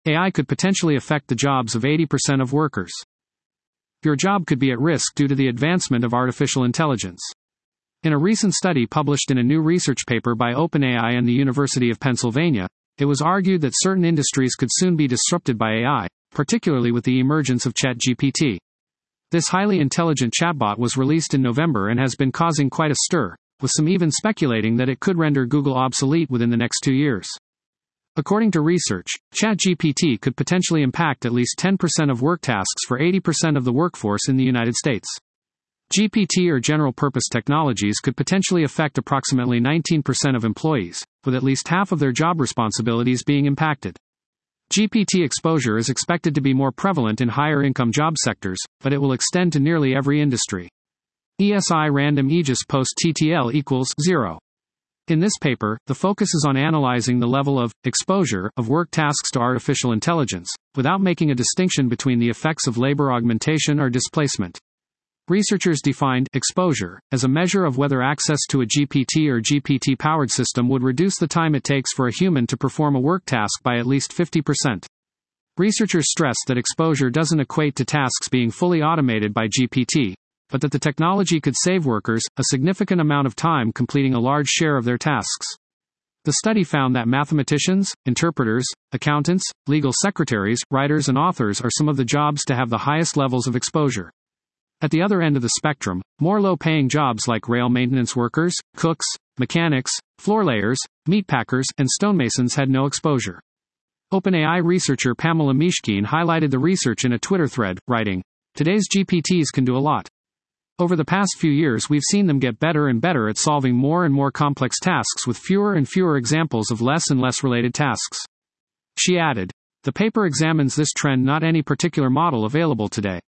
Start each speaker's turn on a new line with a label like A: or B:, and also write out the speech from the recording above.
A: AI could potentially affect the jobs of 80% of workers. Your job could be at risk due to the advancement of artificial intelligence. In a recent study published in a new research paper by OpenAI and the University of Pennsylvania, it was argued that certain industries could soon be disrupted by AI, particularly with the emergence of ChatGPT. This highly intelligent chatbot was released in November and has been causing quite a stir, with some even speculating that it could render Google obsolete within the next 2 years. According to research, ChatGPT could potentially impact at least 10% of work tasks for 80% of the workforce in the United States. GPT or general-purpose technologies could potentially affect approximately 19% of employees, with at least half of their job responsibilities being impacted. GPT exposure is expected to be more prevalent in higher-income job sectors, but it will extend to nearly every industry. ESI Random Aegis Post TTL equals 0. In this paper, the focus is on analyzing the level of exposure of work tasks to artificial intelligence, without making a distinction between the effects of labor augmentation or displacement. Researchers defined exposure as a measure of whether access to a GPT or GPT-powered system would reduce the time it takes for a human to perform a work task by at least 50%. Researchers stressed that exposure doesn't equate to tasks being fully automated by GPT, but that the technology could save workers a significant amount of time completing a large share of their tasks. The study found that mathematicians, interpreters, accountants, legal secretaries, writers, and authors are some of the jobs to have the highest levels of exposure. At the other end of the spectrum, more low-paying jobs like rail maintenance workers, cooks, mechanics, floor layers, meat packers, and stonemasons had no exposure. OpenAI researcher Pamela Mishkin highlighted the research in a Twitter thread, writing, "Today's GPTs can do a lot. Over the past few years we've seen them get better and better at solving more and more complex tasks with fewer and fewer examples of less and less related tasks." She added, "The paper examines this trend, not any particular model available today.